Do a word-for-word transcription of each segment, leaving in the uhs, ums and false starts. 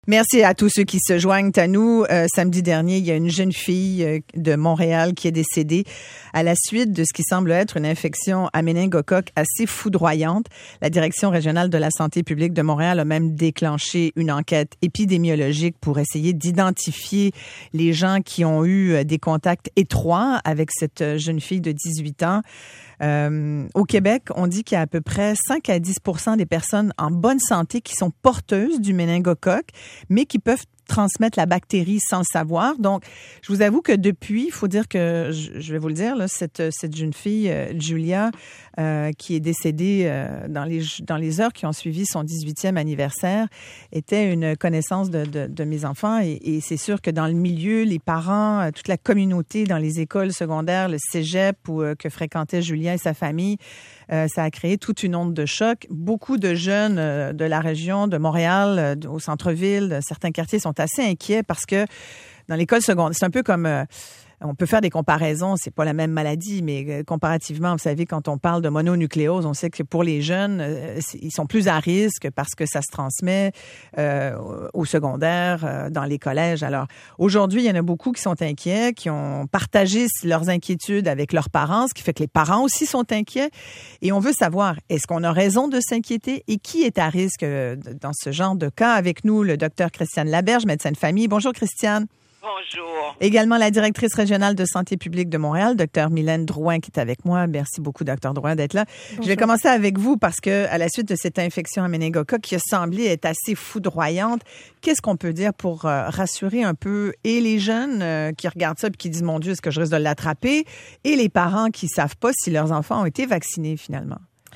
Merci à tous ceux qui se joignent à nous. Euh, samedi dernier, il y a une jeune fille euh, de Montréal qui est décédée à la suite de ce qui semble être une infection à méningocoque assez foudroyante. La Direction régionale de la santé publique de Montréal a même déclenché une enquête épidémiologique pour essayer d'identifier les gens qui ont eu des contacts étroits avec cette jeune fille de dix-huit ans. Euh, au Québec, on dit qu'il y a à peu près cinq à dix pour cent des personnes en bonne santé qui sont porteuses du méningocoque, mais qui peuvent transmettre la bactérie sans le savoir. Donc, je vous avoue que depuis, il faut dire que, je, je vais vous le dire, là, cette, cette jeune fille, euh, Julia, euh, qui est décédée euh, dans les dans les heures qui ont suivi son dix-huitième anniversaire, était une connaissance de, de, de mes enfants. Et, et c'est sûr que dans le milieu, les parents, euh, toute la communauté dans les écoles secondaires, le cégep où, euh, que fréquentait Julia et sa famille, euh, ça a créé toute une onde de choc. Beaucoup de jeunes euh, de la région, de Montréal, euh, au centre-ville, de certains quartiers sont assez inquiets parce que dans l'école secondaire, c'est un peu comme... Euh, on peut faire des comparaisons, c'est pas la même maladie, mais comparativement, vous savez, quand on parle de mononucléose, on sait que pour les jeunes, ils sont plus à risque parce que ça se transmet euh, au secondaire, euh, dans les collèges. Alors, aujourd'hui, il y en a beaucoup qui sont inquiets, qui ont partagé leurs inquiétudes avec leurs parents, ce qui fait que les parents aussi sont inquiets. Et on veut savoir, est-ce qu'on a raison de s'inquiéter et qui est à risque dans ce genre de cas? Avec nous, le docteur Christiane Laberge, médecin de famille. Bonjour, Christiane. Bonjour. Également la directrice régionale de santé publique de Montréal, docteur Mylène Drouin, qui est avec moi. Merci beaucoup, docteur Drouin, d'être là. Bonjour. Je vais commencer avec vous parce que, à la suite de cette infection à méningocoque qui a semblé être assez foudroyante, qu'est-ce qu'on peut dire pour euh, rassurer un peu et les jeunes euh, qui regardent ça et qui disent, mon Dieu, est-ce que je risque de l'attraper, et les parents qui savent pas si leurs enfants ont été vaccinés finalement?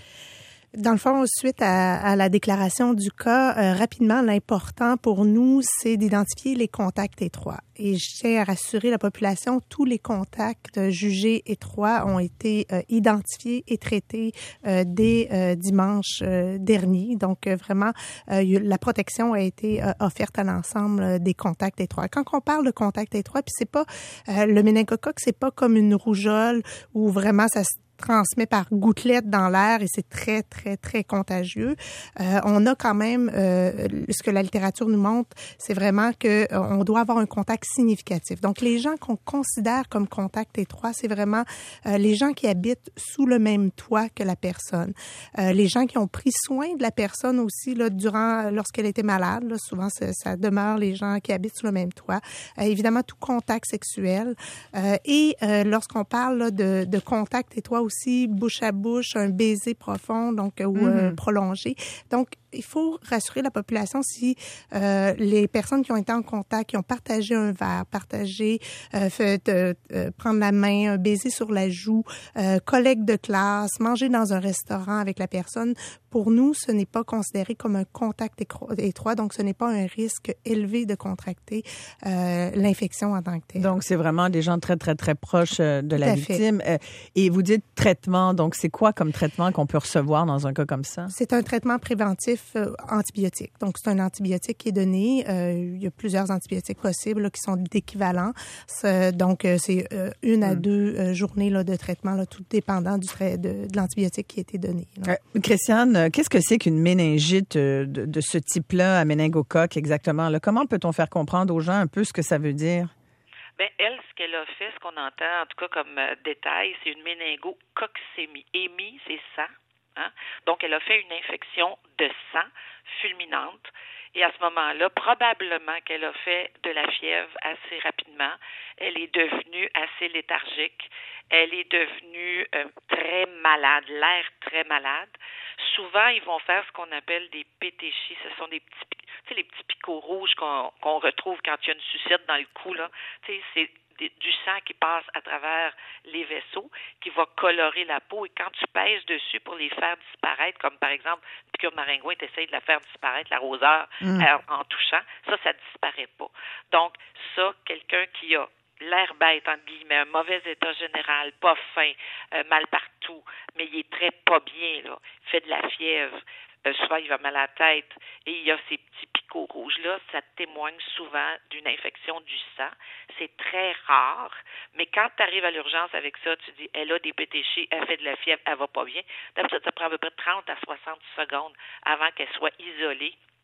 Dans le fond, suite à, à la déclaration du cas, euh, rapidement, l'important pour nous, c'est d'identifier les contacts étroits. Et je tiens à rassurer la population, tous les contacts jugés étroits ont été euh, identifiés et traités euh, dès euh, dimanche euh, dernier. Donc, euh, vraiment, euh, la protection a été euh, offerte à l'ensemble des contacts étroits. Quand on parle de contacts étroits, puis c'est pas euh, le méningocoque, c'est pas comme une rougeole où vraiment ça se transmet par gouttelettes dans l'air et c'est très, très, très contagieux. Euh, on a quand même, euh, ce que la littérature nous montre, c'est vraiment que euh, on doit avoir un contact significatif. Donc, les gens qu'on considère comme contacts étroits, c'est vraiment euh, les gens qui habitent sous le même toit que la personne. Euh, les gens qui ont pris soin de la personne aussi, là, durant, lorsqu'elle était malade, là, souvent, ça, ça demeure les gens qui habitent sous le même toit. Euh, évidemment, tout contact sexuel. Euh, et euh, lorsqu'on parle là, de, de contact étroit aussi, bouche à bouche, un baiser profond, donc ou mm-hmm. euh, prolongé. Donc, il faut rassurer la population si euh, les personnes qui ont été en contact, qui ont partagé un verre, partagé, euh, fait, euh, euh, prendre la main, un baiser sur la joue, euh, collègue de classe, manger dans un restaurant avec la personne, pour nous, ce n'est pas considéré comme un contact étroit, donc ce n'est pas un risque élevé de contracter euh, l'infection en tant que telle. Donc, c'est vraiment des gens très, très, très proches de la victime. Euh, et vous dites traitement, donc c'est quoi comme traitement qu'on peut recevoir dans un cas comme ça? C'est un traitement préventif euh, antibiotique. Donc, c'est un antibiotique qui est donné. Euh, il y a plusieurs antibiotiques possibles là, qui sont d'équivalent. C'est, donc, euh, c'est euh, une à mm. deux euh, journées là, de traitement, là, tout dépendant du tra- de, de l'antibiotique qui a été donné. Euh, Christiane, qu'est-ce que c'est qu'une méningite de, de ce type-là à méningocoque exactement? Là? Comment peut-on faire comprendre aux gens un peu ce que ça veut dire? Bien, elle, ce qu'elle a fait, ce qu'on entend en tout cas comme euh, détail, c'est une méningococcémie. Hémie, c'est sang. Hein? Donc, elle a fait une infection de sang fulminante. Et à ce moment-là, probablement qu'elle a fait de la fièvre assez rapidement. Elle est devenue assez léthargique. Elle est devenue euh, très malade, l'air très malade. Souvent, ils vont faire ce qu'on appelle des pétéchies. Ce sont des petits, tu sais, les petits picots rouges qu'on, qu'on retrouve quand il y a une sucette dans le cou, là. Tu sais, c'est des, du sang qui passe à travers les vaisseaux, qui va colorer la peau. Et quand tu pèses dessus pour les faire disparaître, comme par exemple, une piqûre de maringouin, tu essayes de la faire disparaître, la roseur, mm. en, en touchant, ça, ça disparaît pas. Donc, ça, quelqu'un qui a l'air bête, entre guillemets, un mauvais état général, pas faim, euh, mal partout, mais il est très pas bien, là. Il fait de la fièvre, euh, souvent il va mal à la tête, et il y a ces petits picots rouges-là, ça témoigne souvent d'une infection du sang. C'est très rare, mais quand tu arrives à l'urgence avec ça, tu dis, elle a des pétéchés, elle fait de la fièvre, elle va pas bien. D'habitude, ça prend à peu près trente à soixante secondes avant qu'elle soit isolée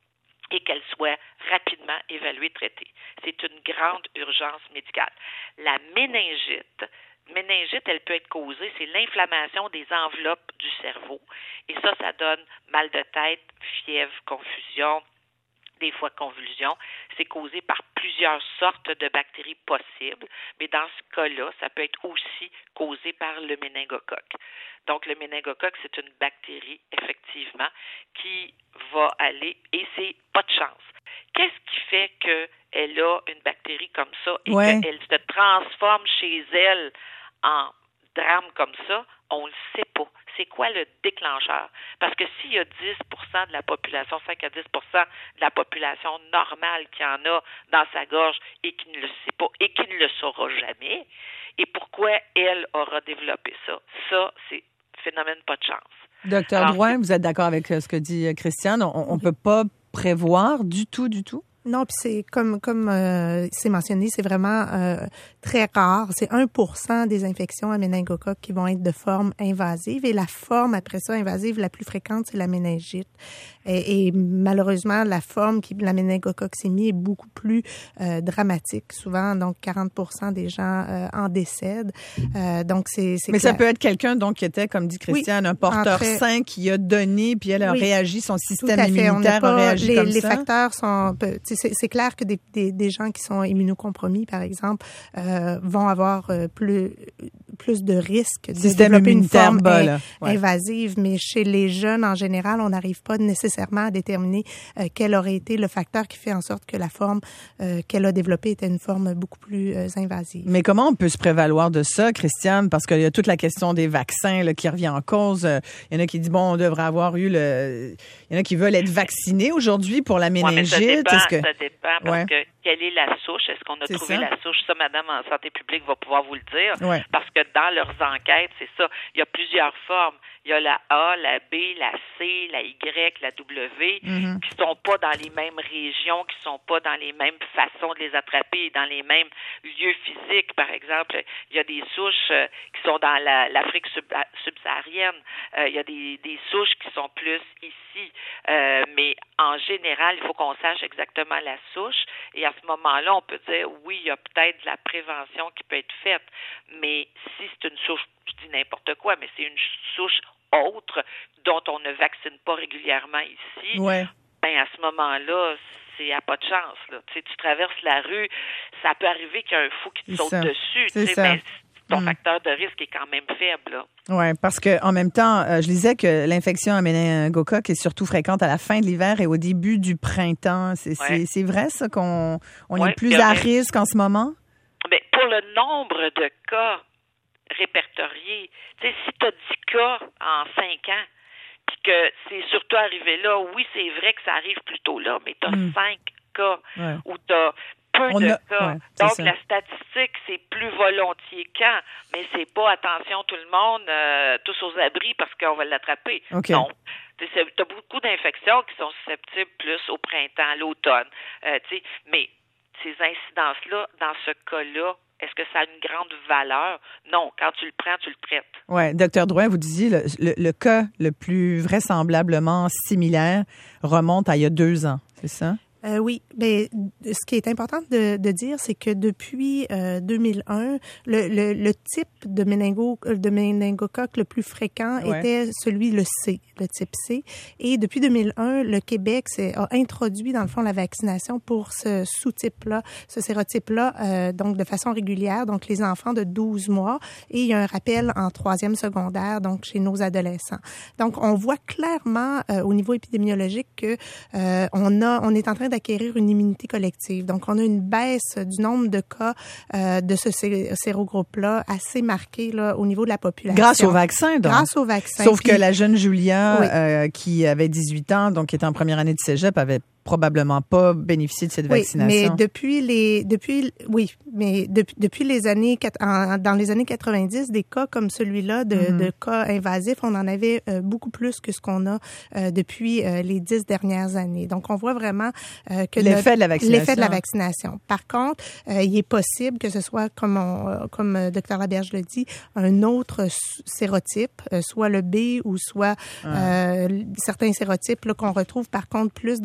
et qu'elle soit rapidement évaluée, traitée. C'est une grande urgence médicale. La méningite, méningite, elle peut être causée, c'est l'inflammation des enveloppes du cerveau. Et ça, ça donne mal de tête, fièvre, confusion, des fois convulsions. C'est causé par plusieurs sortes de bactéries possibles, mais dans ce cas-là, ça peut être aussi causé par le méningocoque. Donc, le méningocoque, c'est une bactérie, effectivement, qui va aller, et c'est pas de chance. Qu'est-ce qui fait qu'elle a une bactérie comme ça et ouais. qu'elle se transforme chez elle en drame comme ça? On le sait pas. C'est quoi le déclencheur? Parce que s'il y a dix pour cent de la population, cinq à dix pour cent de la population normale qui en a dans sa gorge et qui ne le sait pas et qui ne le saura jamais, et pourquoi elle aura développé ça? Ça, c'est phénomène pas de chance. Docteur Drouin, vous êtes d'accord avec ce que dit Christiane? On ne peut pas prévoir du tout, du tout? Non, puis c'est comme comme euh, c'est mentionné, c'est vraiment euh, très rare. C'est un pour cent des infections à méningocoque qui vont être de forme invasive, et la forme après ça invasive la plus fréquente, c'est la méningite. Et, et malheureusement, la forme qui la méningococcémie est beaucoup plus euh, dramatique. Souvent, donc quarante pour cent des gens euh, en décèdent. Euh, donc c'est, c'est mais clair. Ça peut être quelqu'un donc qui était, comme dit Christiane, oui, un porteur très... sain qui a donné, puis elle a oui, réagi, son système immunitaire a réagi les, comme les ça. Les facteurs sont C'est, c'est clair que des, des, des gens qui sont immunocompromis, par exemple, euh, vont avoir euh, plus plus de risques de Système développer une forme bas, in, ouais. invasive. Mais chez les jeunes, en général, on n'arrive pas nécessairement à déterminer euh, quel aurait été le facteur qui fait en sorte que la forme euh, qu'elle a développée était une forme beaucoup plus euh, invasive. Mais comment on peut se prévaloir de ça, Christiane? Parce qu'il y a toute la question des vaccins là, qui revient en cause. Il y en a qui disent, bon, on devrait avoir eu le... Il y en a qui veulent être vaccinés aujourd'hui pour la méningite. Ouais, mais ça dépend, Est-ce que... ça dépend parce ouais. que quelle est la souche? Est-ce qu'on a c'est trouvé ça? la souche? Ça, madame en santé publique va pouvoir vous le dire. Ouais. Parce que dans leurs enquêtes, c'est ça. Il y a plusieurs formes. Il y a la A, la B, la C, la Y, la W, mm-hmm. qui sont pas dans les mêmes régions, qui sont pas dans les mêmes façons de les attraper, dans les mêmes lieux physiques. Par exemple, il y a des souches euh, qui sont dans la, l'Afrique sub, subsaharienne. Euh, il y a des, des souches qui sont plus ici. Euh, mais en général, il faut qu'on sache exactement la souche. Et à ce moment-là, on peut dire, oui, il y a peut-être de la prévention qui peut être faite. Mais si c'est une souche, je dis n'importe quoi, mais c'est une souche autre dont on ne vaccine pas régulièrement ici, ouais. ben à ce moment-là, c'est à pas de chance. Là. Tu sais, tu traverses la rue, ça peut arriver qu'il y a un fou qui te c'est saute ça. dessus. C'est tu sais, ça. ben, ton mm. facteur de risque est quand même faible. Oui, parce que en même temps, euh, je disais que l'infection à méningocoque est surtout fréquente à la fin de l'hiver et au début du printemps. C'est, ouais. c'est, c'est vrai, ça, qu'on on ouais, est plus à risque en ce moment? Ben, pour le nombre de cas répertoriés, tu sais, si tu as dix cas en cinq ans, puis que c'est surtout arrivé là, oui, c'est vrai que ça arrive plutôt là, mais tu as mm. cinq cas ouais. où tu as peu On de a, cas. ouais, Donc, ça. La statistique, c'est plus volontiers quand, mais c'est pas attention tout le monde, euh, tous aux abris parce qu'on va l'attraper. Okay. Non. Tu as beaucoup d'infections qui sont susceptibles plus au printemps, à l'automne. Euh, mais ces incidences-là, dans ce cas-là, est-ce que ça a une grande valeur? Non. Quand tu le prends, tu le traites. Oui. Docteur Drouin, vous disiez, le, le, le cas le plus vraisemblablement similaire remonte à il y a deux ans, c'est ça? Euh, oui, mais ce qui est important de, de dire, c'est que depuis euh, deux mille un, le, le, le type de méningo, de méningocoque le plus fréquent ouais. était celui le C, le type C. Et depuis deux mille un, le Québec s'est, a introduit dans le fond la vaccination pour ce sous-type-là, ce sérotype-là, euh, donc de façon régulière, donc les enfants de douze mois. Et il y a un rappel en troisième secondaire, donc chez nos adolescents. Donc on voit clairement euh, au niveau épidémiologique que euh, on a, on est en train d'acquérir une immunité collective. Donc, on a une baisse du nombre de cas euh, de ce sérogroupe-là assez marquée là, au niveau de la population. Grâce au vaccin, donc. Grâce au vaccin. Sauf Puis, que la jeune Julia, oui. euh, qui avait dix-huit ans, donc qui était en première année de cégep, avait probablement pas bénéficié de cette oui, vaccination. Mais depuis les, depuis, oui, mais depuis, depuis les années, en, dans les années quatre-vingt-dix, des cas comme celui-là, de, mm-hmm. de cas invasifs, on en avait euh, beaucoup plus que ce qu'on a euh, depuis euh, les dix dernières années. Donc, on voit vraiment euh, que l'effet notre, de la vaccination. L'effet de la vaccination. Par contre, euh, il est possible que ce soit, comme on, euh, comme euh, Dr Laberge le dit, un autre sérotype, euh, soit le B ou soit ah. euh, certains sérotypes là, qu'on retrouve par contre plus dans des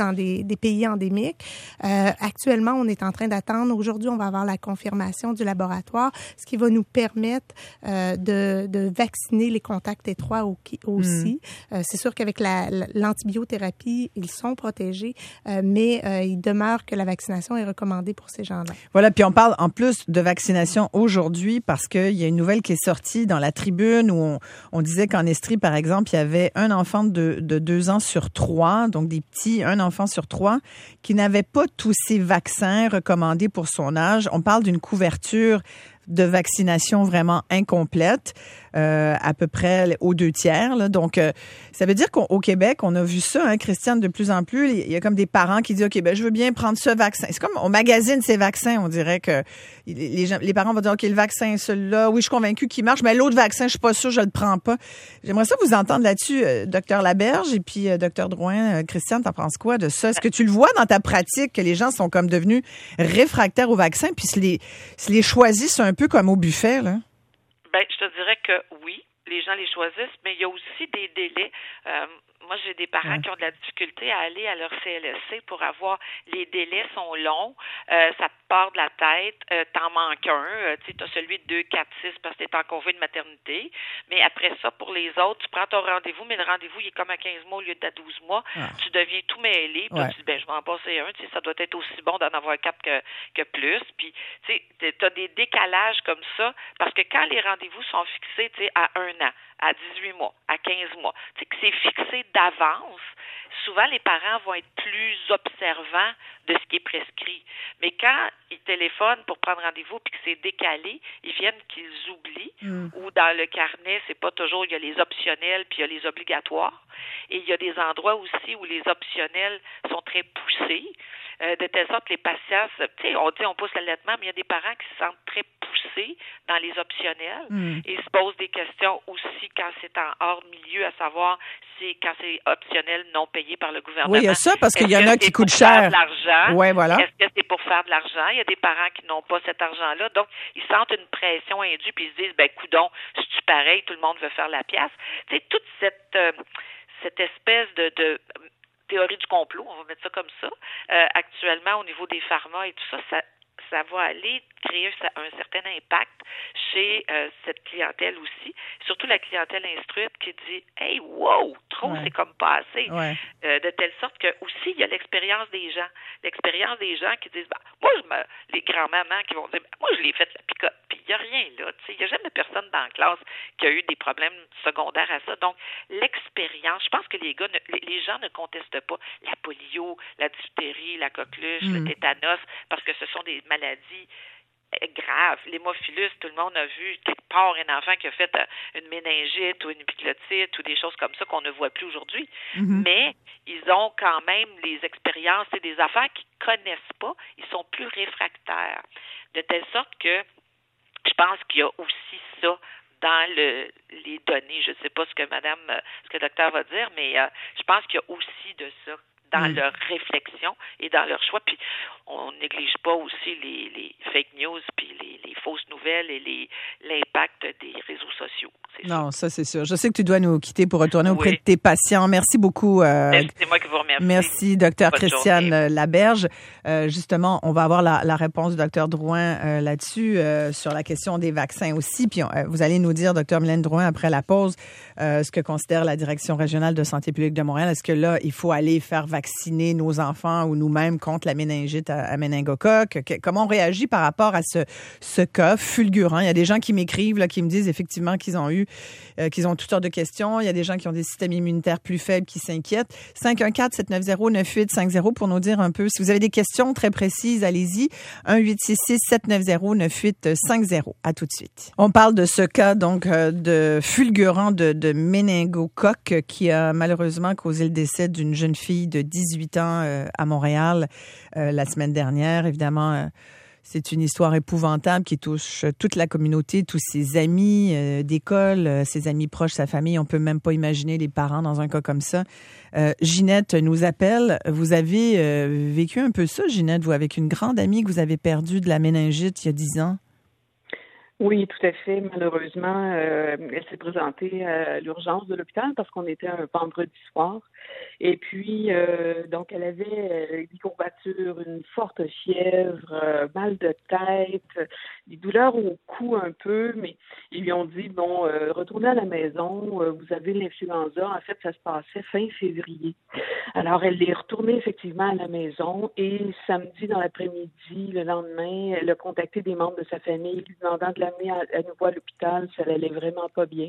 des pays endémiques. Euh, actuellement, on est en train d'attendre. Aujourd'hui, on va avoir la confirmation du laboratoire, ce qui va nous permettre euh, de, de vacciner les contacts étroits au, aussi. Mmh. Euh, c'est sûr qu'avec la, l'antibiothérapie, ils sont protégés, euh, mais euh, il demeure que la vaccination est recommandée pour ces gens-là. Voilà, puis on parle en plus de vaccination aujourd'hui parce qu'il y a une nouvelle qui est sortie dans la Tribune où on, on disait qu'en Estrie, par exemple, il y avait un enfant de, de deux ans sur trois, donc des petits, un enfant sur trois, qui n'avait pas tous ces vaccins recommandés pour son âge. On parle d'une couverture de vaccination vraiment incomplète, euh, à peu près aux deux tiers. Là. Donc, euh, ça veut dire qu'au Québec, on a vu ça, hein, Christiane, de plus en plus. Il y a comme des parents qui disent, OK, ben je veux bien prendre ce vaccin. C'est comme on magasine ces vaccins. On dirait que les, gens, les parents vont dire, OK, le vaccin, celui-là, oui, je suis convaincu qu'il marche, mais l'autre vaccin, je suis pas sûre, je le prends pas. J'aimerais ça vous entendre là-dessus, euh, docteur Laberge et puis euh, docteur Drouin. Euh, Christiane, t'en penses quoi de ça? Est-ce que tu le vois dans ta pratique que les gens sont comme devenus réfractaires au vaccin puis se les, se les choisissent un peu comme au buffet, là? Ben, je te dirais que oui, les gens les choisissent, mais il y a aussi des délais. Euh, moi, j'ai des parents ouais. qui ont de la difficulté à aller à leur C L S C pour avoir, les délais sont longs, euh, ça te part de la tête, euh, t'en manques un, euh, tu sais, t'as celui de deux, quatre, six parce que t'es en congé de maternité, mais après ça, pour les autres, tu prends ton rendez-vous, mais le rendez-vous, il est comme à quinze mois au lieu d'à douze mois, ah. tu deviens tout mêlé, puis ouais. tu dis, ben, je vais en passer un, tu sais, ça doit être aussi bon d'en avoir quatre que, que plus, puis, tu sais, t'as des décalages comme ça, parce que quand les rendez-vous sont fixés, tu sais, à un an, à dix-huit mois, à quinze mois, tu sais, que c'est fixé d'avance, souvent les parents vont être plus observants de ce qui est prescrit. Mais quand ils téléphonent pour prendre rendez-vous puis que c'est décalé, ils viennent qu'ils oublient, mm. ou dans le carnet, c'est pas toujours, il y a les optionnels puis il y a les obligatoires. Et il y a des endroits aussi où les optionnels sont très poussés, euh, de telle sorte que les patients, tu sais, on dit on pousse l'allaitement, mais il y a des parents qui se sentent très poussés dans les optionnels mm. et se posent des questions aussi quand c'est en hors milieu, à savoir si quand c'est optionnel non payé par le gouvernement. Oui, il y a ça parce qu'il y en a qui coûtent cher. Ouais, voilà. Est-ce que c'est pour faire de l'argent? Il y a des parents qui n'ont pas cet argent-là, donc ils sentent une pression indue puis ils se disent, ben coudonc, c'est-tu pareil, tout le monde veut faire la pièce. Tu sais, toute cette euh, cette espèce de, de théorie du complot, on va mettre ça comme ça, euh, actuellement au niveau des pharma et tout ça, ça ça va aller créer un certain impact chez euh, cette clientèle aussi, surtout la clientèle instruite qui dit « Hey, wow, trop, ouais. c'est comme pas assez ouais. ». Euh, de telle sorte que aussi, il y a l'expérience des gens. L'expérience des gens qui disent bah, « Moi, je me... » les grands-mamans qui vont dire « Moi, je l'ai fait la picote, puis il n'y a rien là. » Il n'y a jamais personne dans la classe qui a eu des problèmes secondaires à ça. Donc, l'expérience, je pense que les gars, ne, les gens ne contestent pas la polio, la diphtérie, la coqueluche, mm. le tétanos, parce que ce sont des maladies graves. L'hémophilus, tout le monde a vu quelque part un enfant qui a fait une méningite ou une épiglotite ou des choses comme ça qu'on ne voit plus aujourd'hui. Mm-hmm. Mais ils ont quand même les expériences et des affaires qu'ils ne connaissent pas. Ils sont plus réfractaires. De telle sorte que je pense qu'il y a aussi ça dans le, les données. Je ne sais pas ce que madame, ce que le docteur va dire, mais euh, je pense qu'il y a aussi de ça dans mmh. leur réflexion et dans leur choix. Puis on néglige pas aussi les, les fake news puis les, les fausses nouvelles et les, l'impact des réseaux sociaux. C'est non, sûr. ça c'est sûr. Je sais que tu dois nous quitter pour retourner auprès oui. de tes patients. Merci beaucoup. Euh, c'est moi qui vous remercie. Merci, docteur Christiane journée. Laberge. Euh, justement, on va avoir la, la réponse du docteur Drouin euh, là-dessus, euh, sur la question des vaccins aussi. Puis euh, vous allez nous dire, docteur Mylène Drouin, après la pause, euh, ce que considère la Direction régionale de santé publique de Montréal. Est-ce que là, il faut aller faire vacciner nos enfants ou nous-mêmes contre la méningite à, à méningocoque? Que, comment on réagit par rapport à ce, ce cas fulgurant? Il y a des gens qui m'écrivent, là, qui me disent effectivement qu'ils ont eu, euh, qu'ils ont toutes sortes de questions. Il y a des gens qui ont des systèmes immunitaires plus faibles qui s'inquiètent. cinq un quatre, sept neuf zéro, neuf huit cinq zéro pour nous dire un peu. Si vous avez des questions très précises, allez-y. un huit six six, sept neuf zéro, neuf huit cinq zéro. À tout de suite. On parle de ce cas, donc, euh, de fulgurant de, de méningocoque qui a malheureusement causé le décès d'une jeune fille de dix-huit ans euh, à Montréal euh, la semaine dernière. Évidemment, euh, c'est une histoire épouvantable qui touche toute la communauté, tous ses amis euh, d'école, euh, ses amis proches, sa famille. On peut même pas imaginer les parents dans un cas comme ça. Euh, Ginette nous appelle. Vous avez euh, vécu un peu ça, Ginette, vous, avec une grande amie que vous avez perdue de la méningite il y a dix ans? Oui, tout à fait. Malheureusement, euh, elle s'est présentée à l'urgence de l'hôpital parce qu'on était un vendredi soir. Et puis, euh, donc, elle avait euh, des courbatures, une forte fièvre, euh, mal de tête, des douleurs au cou un peu, mais ils lui ont dit, bon, euh, retournez à la maison, euh, vous avez l'influenza. En fait, ça se passait fin février. Alors, elle est retournée effectivement à la maison et samedi dans l'après-midi, le lendemain, elle a contacté des membres de sa famille lui demandant de l'amener à, à nouveau à l'hôpital, ça n'allait vraiment pas bien.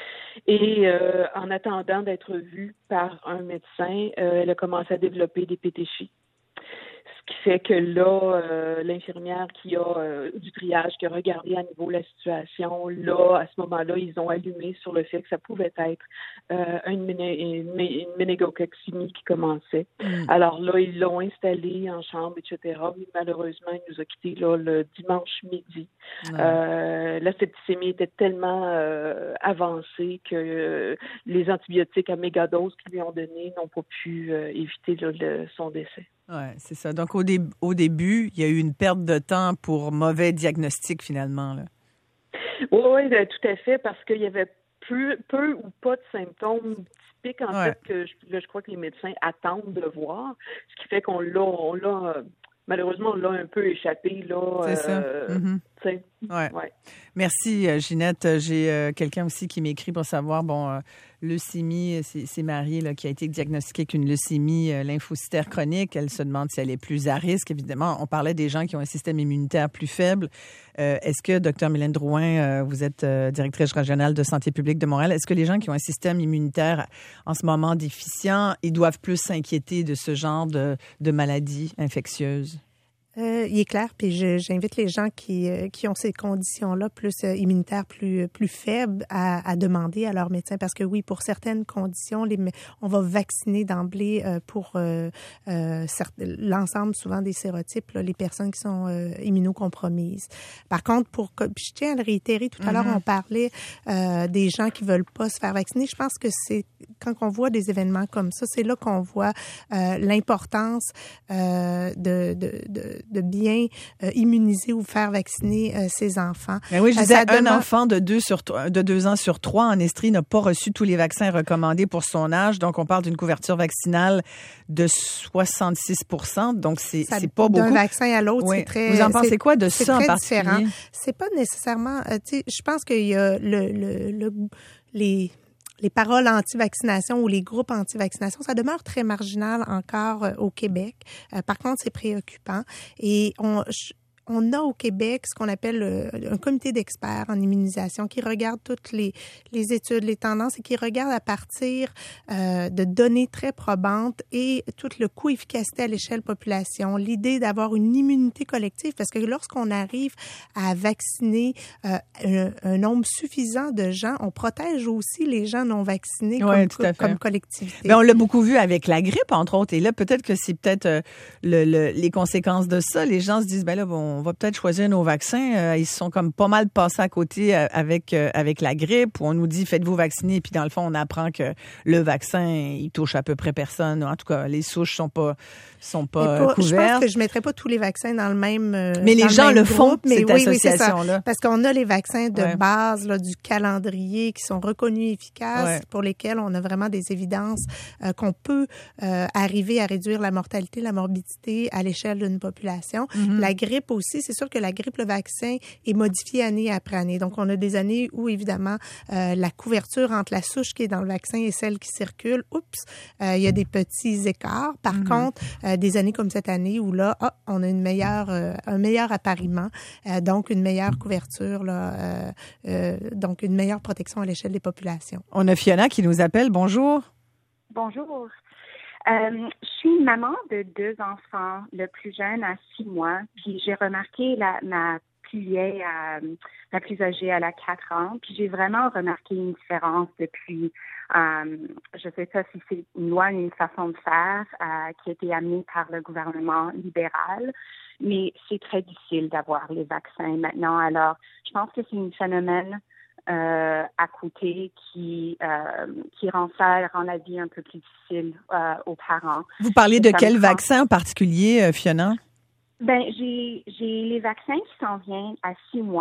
Et euh, en attendant d'être vue par un médecin, euh, elle a commencé à développer des pétéchies. Ce qui fait que là, euh, l'infirmière qui a euh, du triage, qui a regardé à nouveau la situation, là, à ce moment-là, ils ont allumé sur le fait que ça pouvait être euh, une, méné- une, une méningococcémie qui commençait. Mm. Alors là, ils l'ont installée en chambre, et cetera. Mais malheureusement, il nous a quittés là, le dimanche midi. Mm. Euh, la septicémie était tellement euh, avancée que euh, les antibiotiques à mégadose qu'ils lui ont donnés n'ont pas pu euh, éviter là, le, son décès. Oui, c'est ça. Donc, au, dé- au début, il y a eu une perte de temps pour mauvais diagnostic, finalement. Là. Oui, oui, tout à fait, parce qu'il y avait peu, peu ou pas de symptômes typiques, en ouais. fait, que je, là, je crois que les médecins attendent de voir, ce qui fait qu'on l'a, on l'a malheureusement, on l'a un peu échappé, là. C'est euh, ça. Mm-hmm. Ouais. ouais. Merci, Ginette. J'ai euh, quelqu'un aussi qui m'écrit pour savoir, bon, euh, leucémie, c'est, c'est Marie là, qui a été diagnostiquée avec une leucémie euh, lymphocytaire chronique. Elle se demande si elle est plus à risque. Évidemment, on parlait des gens qui ont un système immunitaire plus faible. Euh, est-ce que, docteur Mylène Drouin, euh, vous êtes euh, directrice régionale de santé publique de Montréal, est-ce que les gens qui ont un système immunitaire en ce moment déficient, ils doivent plus s'inquiéter de ce genre de, de maladies infectieuses? Euh, il est clair, puis je, j'invite les gens qui euh, qui ont ces conditions-là, plus euh, immunitaires, plus plus faibles, à, à demander à leur médecin, parce que oui, pour certaines conditions, les, on va vacciner d'emblée euh, pour euh, euh, certes, l'ensemble souvent des sérotypes, là, les personnes qui sont euh, immunocompromises. Par contre, pour je tiens à le réitérer, tout à mm-hmm. l'heure on parlait euh, des gens qui veulent pas se faire vacciner. Je pense que c'est quand on voit des événements comme ça, c'est là qu'on voit euh, l'importance euh, de, de, de de bien euh, immuniser ou faire vacciner euh, ses enfants. Ben oui, je disais, un demande... enfant de deux, sur, de deux ans sur trois en Estrie n'a pas reçu tous les vaccins recommandés pour son âge. Donc, on parle d'une couverture vaccinale de soixante-six pour cent. Donc, c'est, ça, c'est pas beaucoup. D'un vaccin à l'autre, oui. c'est très... Vous en pensez c'est, quoi de c'est ça très en particulier? Différent. C'est pas nécessairement... Euh, tu sais, je pense qu'il y a le, le, le, les... les paroles anti-vaccination ou les groupes anti-vaccination, ça demeure très marginal encore euh, au Québec. Euh, par contre, c'est préoccupant. Et on... Je, On a au Québec ce qu'on appelle le, un comité d'experts en immunisation qui regarde toutes les, les études, les tendances et qui regarde à partir euh, de données très probantes et tout le coût-efficacité à l'échelle population. L'idée d'avoir une immunité collective, parce que lorsqu'on arrive à vacciner euh, un, un nombre suffisant de gens, on protège aussi les gens non vaccinés oui, comme, comme collectivité. Mais on l'a beaucoup vu avec la grippe, entre autres. Et là, peut-être que c'est peut-être euh, le, le, les conséquences de ça. Les gens se disent, ben là, bon, on va peut-être choisir nos vaccins. Euh, ils sont comme pas mal passés à côté euh, avec euh, avec la grippe, où on nous dit faites-vous vacciner, puis dans le fond on apprend que le vaccin il touche à peu près personne. En tout cas, les souches sont pas sont pas, pas couvertes. Je pense que je mettrais pas tous les vaccins dans le même. Euh, mais les gens le font, mais cette oui, association oui, là, parce qu'on a les vaccins de ouais. base là, du calendrier qui sont reconnus efficaces, ouais. pour lesquels on a vraiment des évidences euh, qu'on peut euh, arriver à réduire la mortalité, la morbidité à l'échelle d'une population. Mm-hmm. La grippe aussi, c'est sûr que la grippe, le vaccin est modifié année après année. Donc, on a des années où, évidemment, euh, la couverture entre la souche qui est dans le vaccin et celle qui circule, oups, euh, il y a des petits écarts. Par mm-hmm. contre, euh, des années comme cette année où là, oh, on a une meilleure, euh, un meilleur appariement, euh, donc une meilleure couverture, là, euh, euh, donc une meilleure protection à l'échelle des populations. On a Fiona qui nous appelle. Bonjour. Bonjour. Euh, je suis une maman de deux enfants, le plus jeune à six mois, puis j'ai remarqué la, ma plus vieille, à, la plus âgée, elle a quatre ans, puis j'ai vraiment remarqué une différence depuis, euh, je sais pas si c'est une loi, une façon de faire euh, qui a été amenée par le gouvernement libéral, mais c'est très difficile d'avoir les vaccins maintenant. Alors, je pense que c'est un phénomène Euh, à côté qui euh, qui rend ça rend la vie un peu plus difficile euh, aux parents. Vous parlez de quel vaccin en particulier, Fiona? Ben j'ai j'ai les vaccins qui s'en viennent à six mois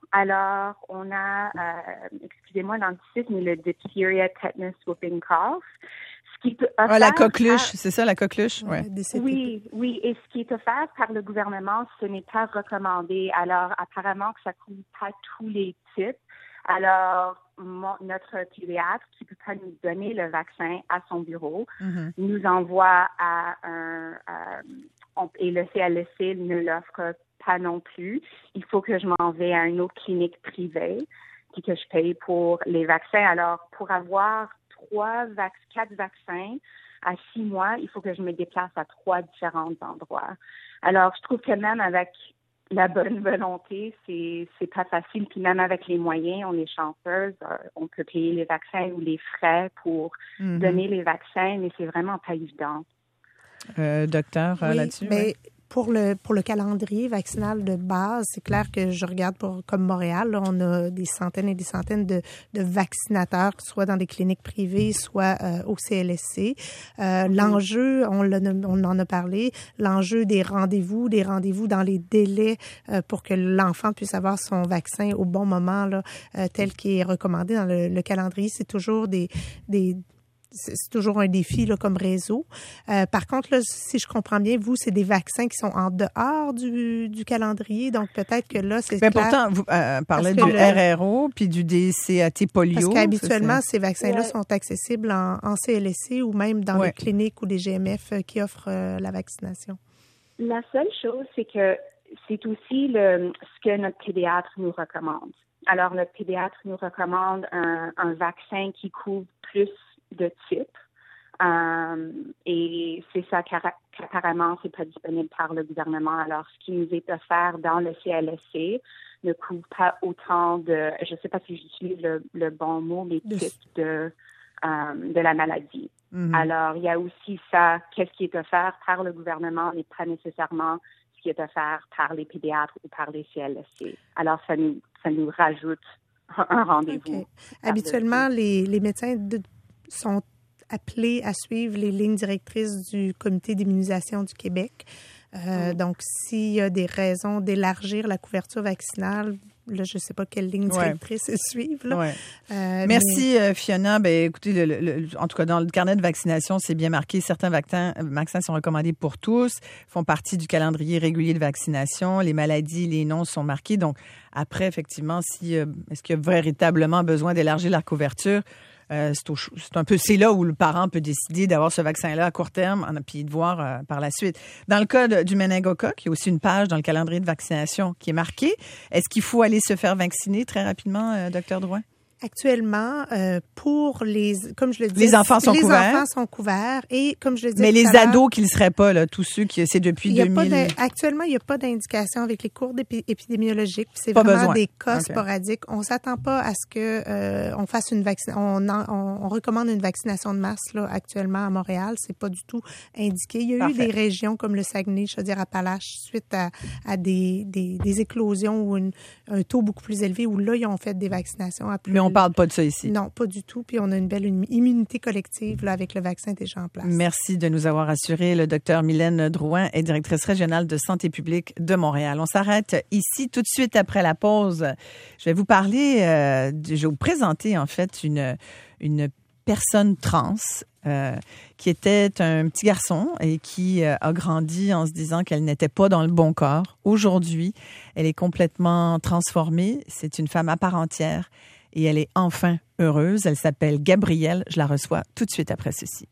Alors, on a, euh, excusez-moi l'anglicisme, mais le diphtheria, tetanus, whooping cough. Ce qui peut ah, la coqueluche, par... c'est ça, la coqueluche? Ouais. Oui, oui. Et ce qui est offert par le gouvernement, ce n'est pas recommandé. Alors, apparemment que ça ne couvre pas tous les types. Alors, mon, notre pédiatre, qui ne peut pas nous donner le vaccin à son bureau, mm-hmm. nous envoie à un... Euh, on, et le C L S C ne l'offre pas non plus. Il faut que je m'en vais à une autre clinique privée puis que je paye pour les vaccins. Alors, pour avoir trois, vac- quatre vaccins à six mois, il faut que je me déplace à trois différents endroits. Alors, je trouve que même avec la bonne volonté, c'est c'est pas facile. Puis même avec les moyens, on est chanceuse. Euh, on peut payer les vaccins ou les frais pour mm-hmm. donner les vaccins, mais c'est vraiment pas évident. Euh, docteur, oui, là-dessus? Mais ouais. pour le pour le calendrier vaccinal de base, c'est clair que je regarde pour comme Montréal, là, on a des centaines et des centaines de, de vaccinateurs, soit dans des cliniques privées, soit euh, au C L S C. Euh, mm-hmm. L'enjeu, on, l'a, on en a parlé, l'enjeu des rendez-vous, des rendez-vous dans les délais euh, pour que l'enfant puisse avoir son vaccin au bon moment, là, euh, tel qu'il est recommandé dans le, le calendrier, c'est toujours des des c'est toujours un défi là, comme réseau. Euh, par contre, là, si je comprends bien, vous, c'est des vaccins qui sont en dehors du, du calendrier, donc peut-être que là, c'est Mais clair. pourtant, vous euh, parlez du le... R R O puis du D C A T polio. Parce qu'habituellement, ces vaccins-là ouais. sont accessibles en, en C L S C ou même dans ouais. les cliniques ou des G M F qui offrent euh, la vaccination. La seule chose, c'est que c'est aussi le, ce que notre pédiatre nous recommande. Alors, notre pédiatre nous recommande un, un vaccin qui couvre plus de type. Euh, et c'est ça qu'apparemment, c'est pas disponible par le gouvernement. Alors, ce qui nous est offert dans le C L S C ne couvre pas autant de, je sais pas si j'utilise le, le bon mot, mais de... types de, euh, de la maladie. Mm-hmm. Alors, il y a aussi ça, qu'est-ce qui est offert par le gouvernement n'est pas nécessairement ce qui est offert par les pédiatres ou par les C L S C. Alors, ça nous, ça nous rajoute un rendez-vous. Okay. Habituellement, les, les médecins de sont appelés à suivre les lignes directrices du Comité d'immunisation du Québec. Euh, mmh. Donc, s'il y a des raisons d'élargir la couverture vaccinale, là, je ne sais pas quelle ligne directrice ouais. suivre. Là. Ouais. Euh, Merci, mais... Fiona. Ben, écoutez, le, le, le, en tout cas, dans le carnet de vaccination, c'est bien marqué. Certains vaccins, vaccins sont recommandés pour tous, font partie du calendrier régulier de vaccination. Les maladies, les noms sont marqués. Donc, après, effectivement, si, euh, est-ce qu'il y a véritablement besoin d'élargir la couverture? Euh, c'est, au, c'est un peu c'est là où le parent peut décider d'avoir ce vaccin-là à court terme puis de voir euh, par la suite. Dans le cas de, du méningocoque, il y a aussi une page dans le calendrier de vaccination qui est marquée. Est-ce qu'il faut aller se faire vacciner très rapidement, euh, docteur Drouin? Actuellement, euh, pour les, comme je le dis, les enfants sont les couverts. enfants sont couverts et comme je le dis, mais les ados qui ne le seraient pas là, tous ceux qui c'est depuis deux mille. Actuellement, il n'y a pas d'indication avec les cours épidémiologiques. C'est pas vraiment besoin. Des cas okay. sporadiques. On s'attend pas à ce que euh, on fasse une vaccination. On, on, on recommande une vaccination de masse là actuellement à Montréal. C'est pas du tout indiqué. Il y a Parfait. Eu des régions comme le Saguenay, Chaudière-Appalaches, suite à, à des, des, des éclosions ou une, un taux beaucoup plus élevé où là ils ont fait des vaccinations à plus. Mais on parle pas de ça ici. Non, pas du tout. Puis on a une belle immunité collective là, avec le vaccin déjà en place. Merci de nous avoir assuré. Le docteur Mylène Drouin est directrice régionale de santé publique de Montréal. On s'arrête ici tout de suite après la pause. Je vais vous parler, euh, je vais vous présenter en fait une, une personne trans euh, qui était un petit garçon et qui euh, a grandi en se disant qu'elle n'était pas dans le bon corps. Aujourd'hui, elle est complètement transformée. C'est une femme à part entière. Et elle est enfin heureuse. Elle s'appelle Gabrielle. Je la reçois tout de suite après ceci.